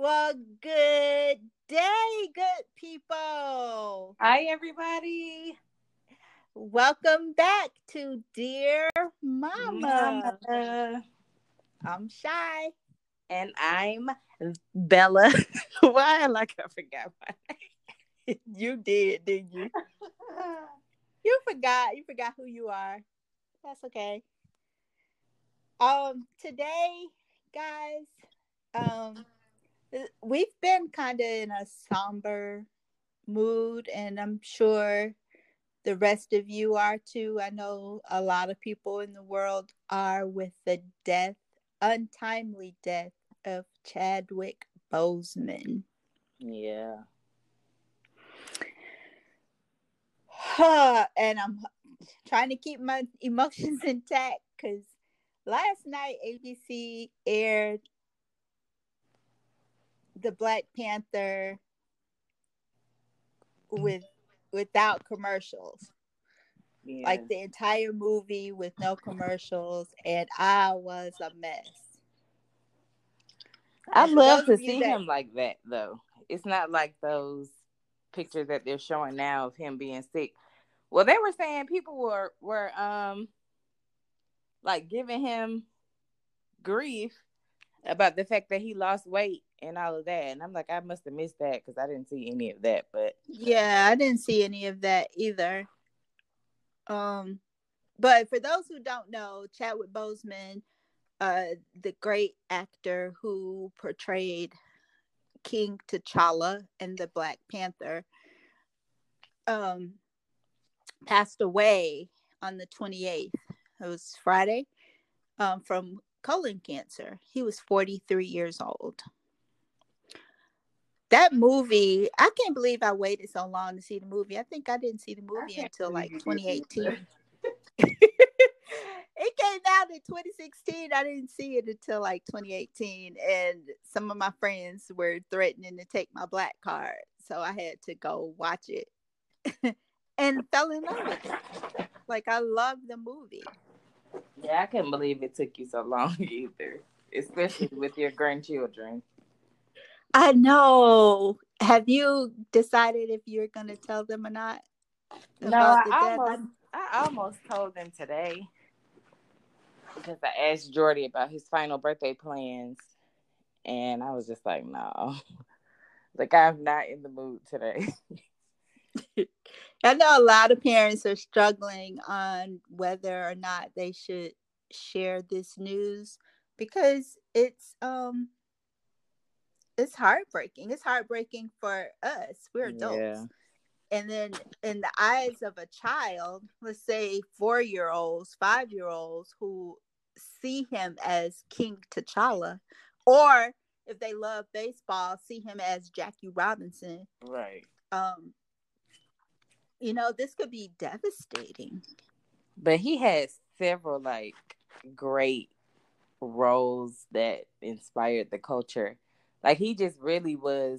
Well, good day, good people. Hi, everybody. Welcome back to Dear Mama. Mama. I'm Shy. And I'm Bella. Why? Like I forgot my You did, didn't you? name. You forgot. You forgot who you are. That's okay. Today, guys, we've been kind of in a somber mood, and I'm sure the rest of you are too. I know a lot of people in the world are with the untimely death of Chadwick Boseman. Yeah. And I'm trying to keep my emotions intact because last night ABC aired the Black Panther without commercials. Yeah. Like the entire movie with no commercials, and I was a mess. I'd And for love those to of you see that, him like that, though. It's not like those pictures that they're showing now of him being sick. Well, they were saying people were like giving him grief about the fact that he lost weight and all of that. And I'm like, I must have missed that because I didn't see any of that. But yeah, I didn't see any of that either. But for those who don't know, Chadwick Boseman, the great actor who portrayed King T'Challa in the Black Panther, passed away on the 28th. It was Friday, from colon cancer. He was 43 years old. That movie, I can't believe I waited so long to see the movie. I think I didn't see the I movie can't until believe like you did either. 2018. It came out in 2016. I didn't see it until like 2018. And some of my friends were threatening to take my black card. So I had to go watch it and fell in love with it. Like, I love the movie. Yeah, I couldn't believe it took you so long either, especially with your grandchildren. I know. Have you decided if you're going to tell them or not No, about the death? I almost told them today because I asked Jordy about his final birthday plans, and I was just like, no, like I'm not in the mood today. I know a lot of parents are struggling on whether or not they should share this news because it's heartbreaking. It's heartbreaking for us. We're Yeah, adults. And then in the eyes of a child, let's say 4-year-olds, 5-year-olds who see him as King T'Challa, or if they love baseball, see him as Jackie Robinson. right. This could be devastating. But he had several like great roles that inspired the culture. Like he just really was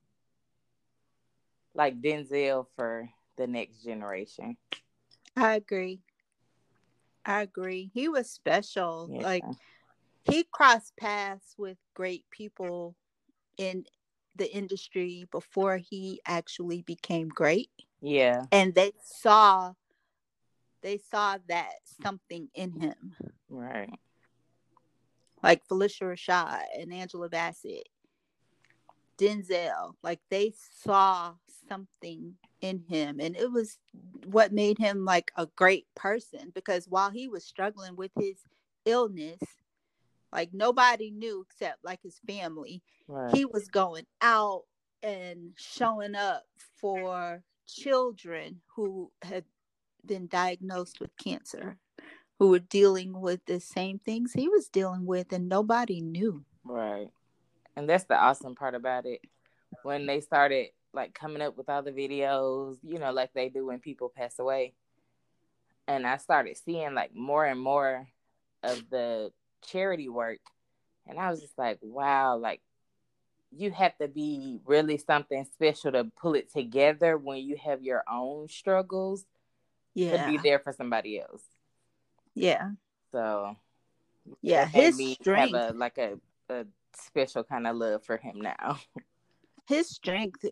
like Denzel for the next generation. I agree. I agree. He was special. Yeah. Like, he crossed paths with great people in the industry before he actually became great. Yeah. And they saw that something in him. Right. Like Felicia Rashad and Angela Bassett, Denzel, like they saw something in him, and it was what made him like a great person, because while he was struggling with his illness, like nobody knew except like his family, Right. he was going out and showing up for children who had been diagnosed with cancer, who were dealing with the same things he was dealing with, and nobody knew. Right. And that's the awesome part about it. When they started like coming up with all the videos, like they do when people pass away. And I started seeing like more and more of the charity work. And I was just like, wow, like you have to be really something special to pull it together when you have your own struggles to be Yeah. there for somebody else. Yeah. So Yeah. that made His me have strength. a special kind of love for him now. His strength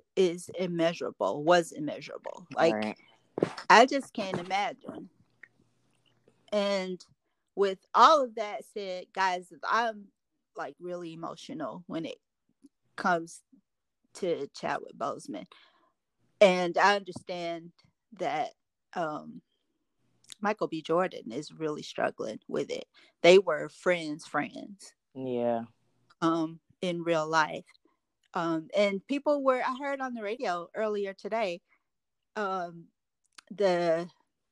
was immeasurable. Like, Right. I just can't imagine. And with all of that said, guys, I'm like really emotional when it comes to Chadwick Boseman. And I understand that Michael B. Jordan is really struggling with it. They were friends Yeah. in real life. And I heard on the radio earlier today, um, the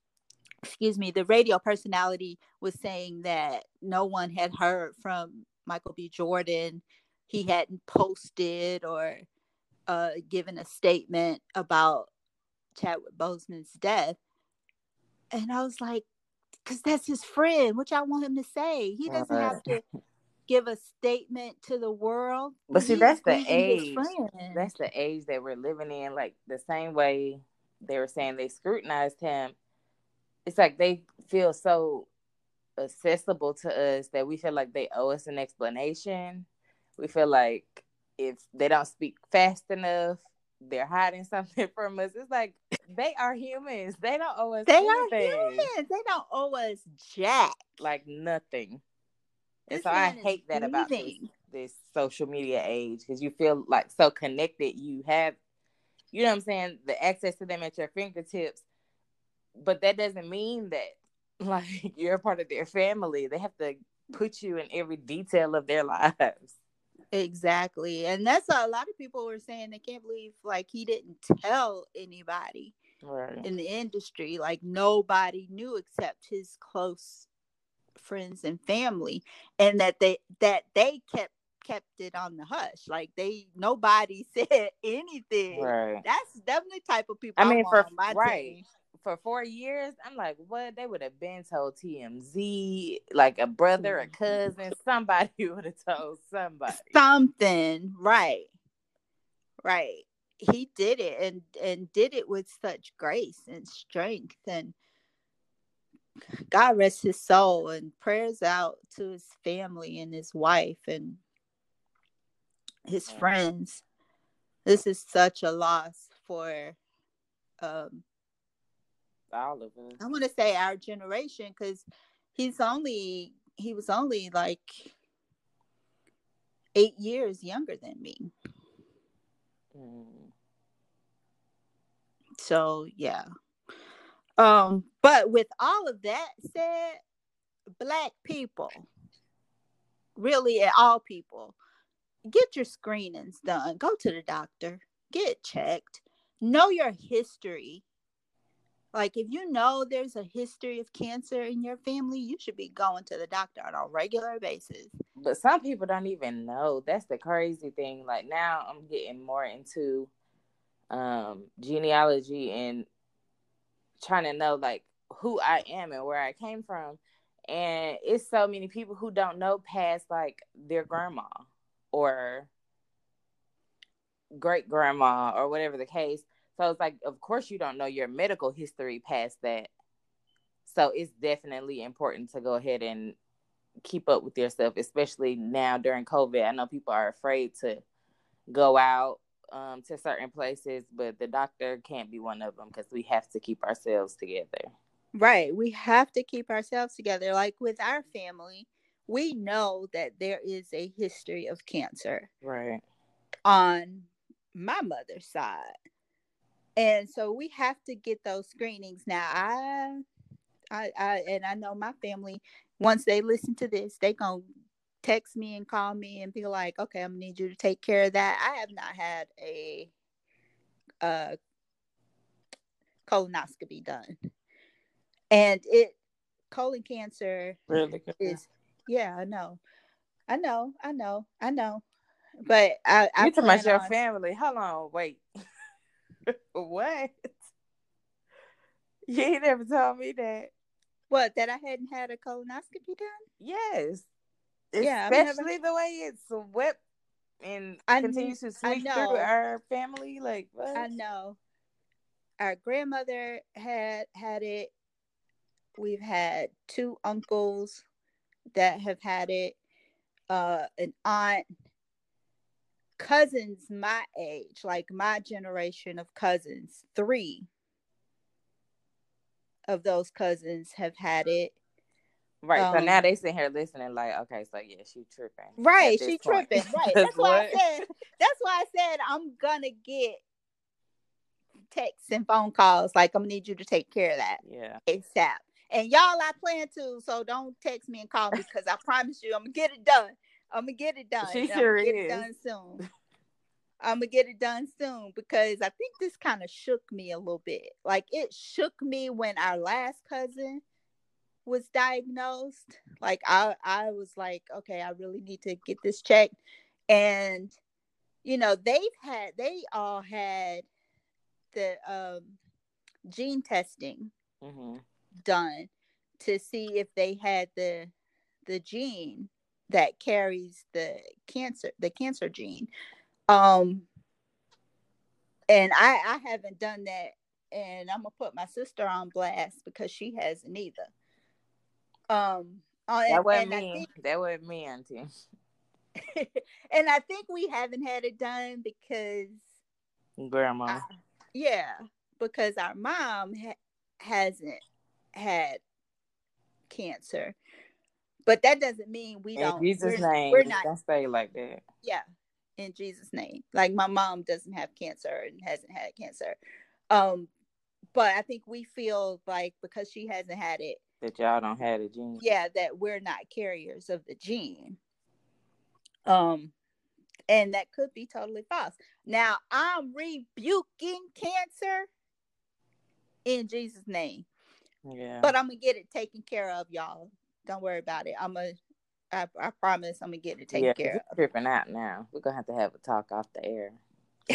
the radio personality was saying that no one had heard from Michael B. Jordan. He hadn't posted or given a statement about Chadwick Boseman's death. And I was like, because that's his friend, which I want him to say. He doesn't have Right. to give a statement to the world. But see, He's that's the grieving his age. friend. That's the age that we're living in. Like the same way they were saying they scrutinized him. It's like they feel so accessible to us that we feel like they owe us an explanation. We feel like if they don't speak fast enough, they're hiding something from us. It's like they are humans. They don't owe us They are anything. humans. They don't owe us jack. Like nothing. And This so I man is hate that about grieving. this social media age, because you feel like so connected. You have, you know what I'm saying, the access to them at your fingertips, but that doesn't mean that like you're a part of their family. They have to put you in every detail of their lives. Exactly. And that's a lot of people were saying they can't believe like he didn't tell anybody Right. in the industry. Like nobody knew except his close friends and family, and that they kept it on the hush. Like nobody said anything. Right. That's definitely the type of people I I mean, want on my team. for 4 years, I'm like, what? They would have been told TMZ, like a brother, a cousin, somebody would have told somebody. Something, right. Right. He did it and did it with such grace and strength, and God rest his soul, and prayers out to his family and his wife and his friends. This is such a loss for um All of us. I want to say our generation, cuz he was only like 8 years younger than me. Mm. So, yeah. But with all of that said, Black people, really all people, get your screenings done. Go to the doctor, get checked, know your history. Like, if you know there's a history of cancer in your family, you should be going to the doctor on a regular basis. But some people don't even know. That's the crazy thing. Like now I'm getting more into genealogy and trying to know like who I am and where I came from. And it's so many people who don't know past like their grandma or great grandma or whatever the case. So it's like, of course, you don't know your medical history past that. So it's definitely important to go ahead and keep up with yourself, especially now during COVID. I know people are afraid to go out to certain places, but the doctor can't be one of them because we have to keep ourselves together. Right. We have to keep ourselves together. Like with our family, we know that there is a history of cancer. Right. On my mother's side. And so we have to get those screenings. Now, I know my family, once they listen to this, they gonna text me and call me and be like, okay, I'm gonna need you to take care of that. I have not had a colonoscopy done. And colon cancer Really good. is, yeah, I know. But I You talking about plan your on, family? Hold on, wait. What? You ain't never told me that. what, that I hadn't had a colonoscopy done? Yes. Yeah, I've never, Especially the way it's swept and I, continues to I sweep through know, our family. Like, I what? know. Our grandmother had it. We've had two uncles that have had it. An aunt. cousins my age, like my generation of cousins, 3 of those cousins have had it. Right. So now they sit here listening like, okay, so yeah, she tripping at Right, this she point. tripping. Right. Cause That's why I what? said. That's why I said I'm gonna get texts and phone calls. Like I'm gonna need you to take care of that Yeah. ASAP. And y'all, I plan to. So don't text me and call me because I promise you, I'm gonna get it done. I'm gonna get it done. She And I'm sure gonna get it is. done soon. I'm gonna get it done soon because I think this kind of shook me a little bit. Like it shook me when our last cousin was diagnosed. Like I was like, okay, I really need to get this checked. And they all had the gene testing Mm-hmm. done to see if they had the gene that carries the cancer gene. Um and I haven't done that, and I'm gonna put my sister on blast because she hasn't either. That wasn't And I me. think That wasn't me, Auntie. and I think we haven't had it done because Grandma. yeah, because our mom hasn't had cancer, but that doesn't mean we In don't. Jesus' name, We're it's not. gonna stay like that. Yeah, in Jesus' name. Like my mom doesn't have cancer and hasn't had cancer. Um, but I think we feel like because she hasn't had it, That y'all don't have the gene. yeah, that we're not carriers of the gene. Um, and that could be totally false. Now I'm rebuking cancer in Jesus' name. Yeah. But I'm gonna get it taken care of, y'all. Don't worry about it. I promise I'm gonna get it taken Yeah, because care it's tripping out now. We're gonna have a talk off the air. of.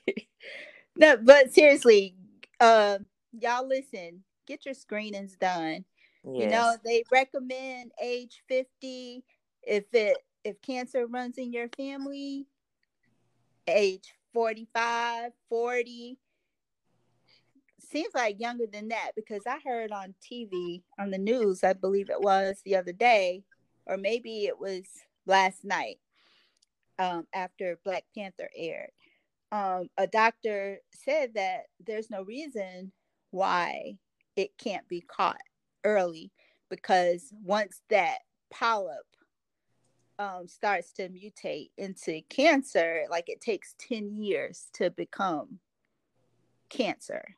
No, but seriously, y'all listen, get your screenings done. Yes. They recommend age 50. If cancer runs in your family, age 45, 40. Seems like younger than that because I heard on TV, on the news, I believe it was the other day, or maybe it was last night, after Black Panther aired. A doctor said that there's no reason why it can't be caught early because once that polyp starts to mutate into cancer, like it takes 10 years to become cancer.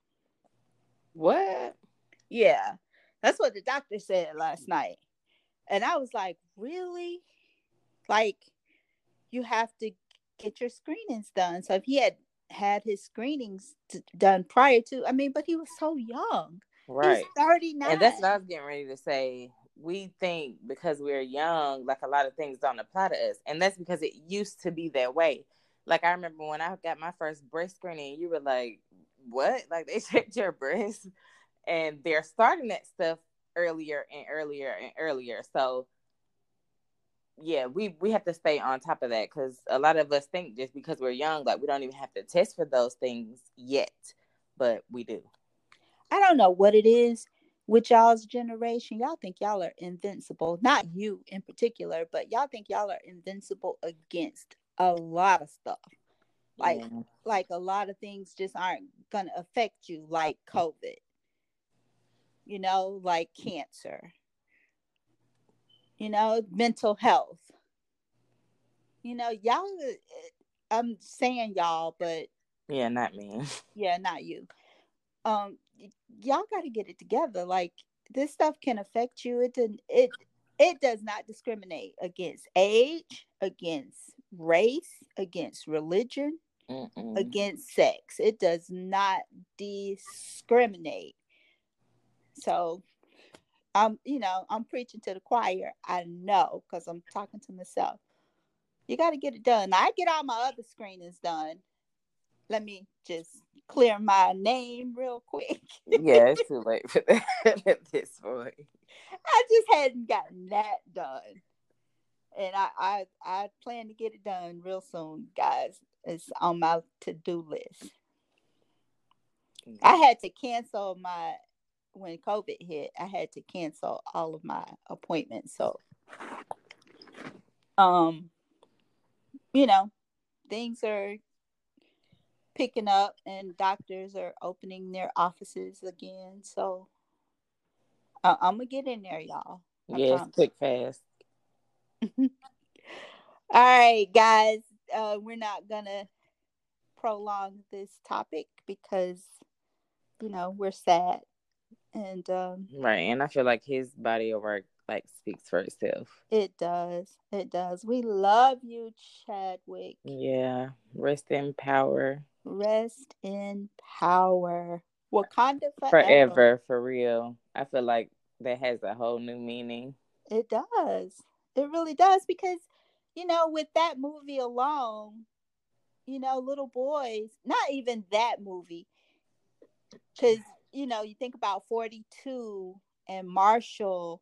What? Yeah, that's what the doctor said last night. And I was like, really? Like, you have to get your screenings done. So if he had his screenings done prior to, I mean, but he was so young. He's Right. 39. And that's what I was getting ready to say. We think because we're young, like a lot of things don't apply to us. And that's because it used to be that way. Like I remember when I got my first breast screening, you were like, what? Like they checked your breast, and they're starting that stuff earlier and earlier and earlier. So yeah, we have to stay on top of that because a lot of us think just because we're young, like we don't even have to test for those things yet, but we do. I don't know what it is with y'all's generation. Y'all think y'all are invincible. Not you in particular, but y'all think y'all are invincible against a lot of stuff. Like, Yeah. like a lot of things just aren't gonna affect you, like COVID. Like cancer. Mental health. Y'all. I'm saying y'all, but Yeah, not me. yeah, not you. Y'all got to get it together. Like this stuff can affect you. It does not discriminate against age, against race, against religion, Mm-mm. against sex. It does not discriminate. So I'm preaching to the choir. I know because I'm talking to myself. You got to get it done. Now, I get all my other screenings done. Let me just clear my name real quick. Yeah, it's too late for that at this point. I just hadn't gotten that done. And I plan to get it done real soon, guys. It's on my to-do list. I had to cancel when COVID hit, I had to cancel all of my appointments. So, um, you know, things are picking up and doctors are opening their offices again. So I'm gonna get in there, y'all. I Yes, promise. quick, fast. All right, guys. We're not gonna prolong this topic because we're sad, and Right, and I feel like his body of work like speaks for itself. it does. It does. We love you, Chadwick. Yeah, rest in power. Rest in power. Wakanda forever. Forever, for real. I feel like that has a whole new meaning. It does. It really does because, with that movie alone, little boys, not even that movie, because, you think about 42 and Marshall,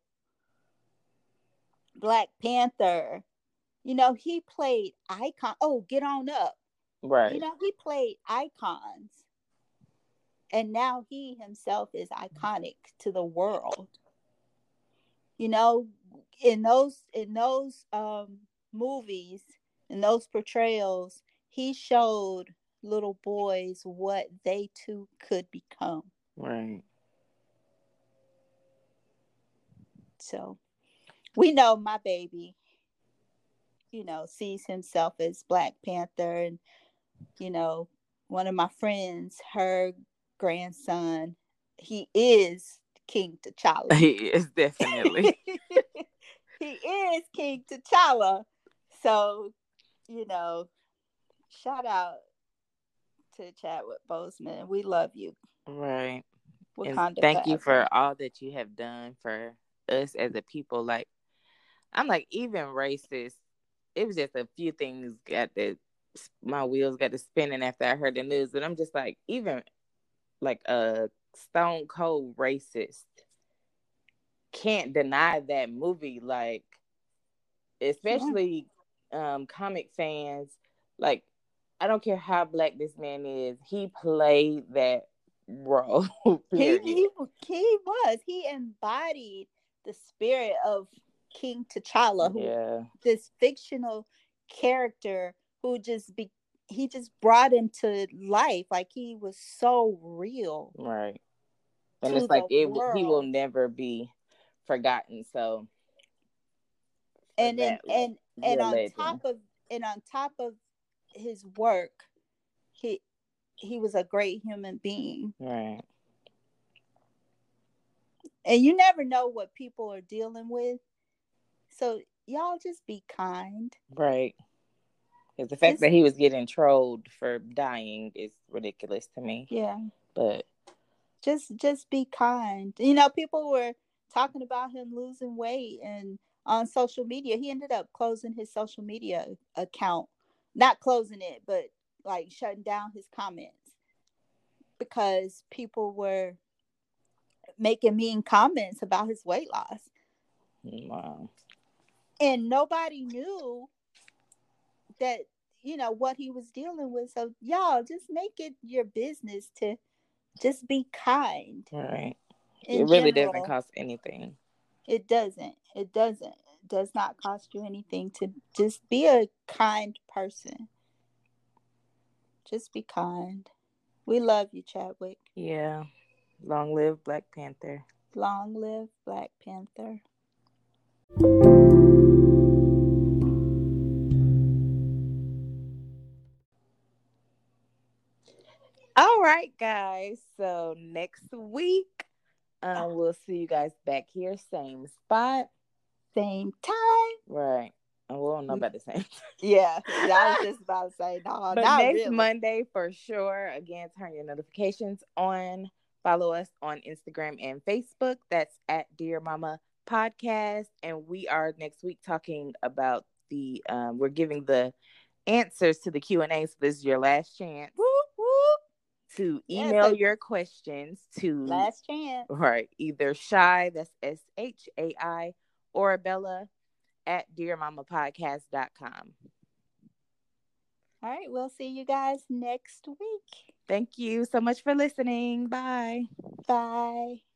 Black Panther, he played icon. Oh, Get On Up. Right. He played icons. And now he himself is iconic to the world. You know, in those movies, in those portrayals, he showed little boys what they too could become. Right. So we know my baby, sees himself as Black Panther, and you know, one of my friends, her grandson, he is King T'Challa. He is definitely. He is King T'Challa. So, you know, shout out to Chadwick Boseman. We love you. Right. And Wakanda thank you forever. for all that you have done for us as a people. Like, I'm like, even racist. It was just a few things my wheels got to spinning after I heard the news. But I'm just like, even like a stone cold racist can't deny that movie. Like, Yeah. especially comic fans. Like, I don't care how black this man is, he played that role. He Period. he he was. He embodied the spirit of King T'Challa, who Yeah. this fictional character who he just brought into life. Like he was so real Right. And to it's like the he will world. never be forgotten. So for And then that, like, and you're a on top legend. of his work, he he was a great human being. Right. And you never know what people are dealing with. So y'all just be kind. Right. Because the fact Just that he was getting trolled for dying is ridiculous to me. yeah. But Just be kind. People were talking about him losing weight, and on social media, he ended up closing his social media account. Not closing it, but like shutting down his comments because people were making mean comments about his weight loss. wow. And nobody knew that, what he was dealing with. So y'all just make it your business to just be kind Right. in It really doesn't general. cost anything. It doesn't. It doesn't. It does not cost you anything to just be a kind person. Just be kind. We love you, Chadwick. Yeah. Long live Black Panther. Long live Black Panther. All right, guys. So next week, we'll see you guys back here, same spot. Same time. Right. And we don't know about the same. Yeah, I was just about to say, no, But not next really. Monday for sure. Again, turn your notifications on. Follow us on Instagram and Facebook. That's at Dear Mama Podcast. And we are next week talking about we're giving the answers to the Q&A. So this is your last chance Whoop, whoop. to Yeah, email so your questions to last chance. either Shy, that's SHAI, or Bella at dearmamapodcast.com. All right, we'll see you guys next week. Thank you so much for listening. Bye. Bye.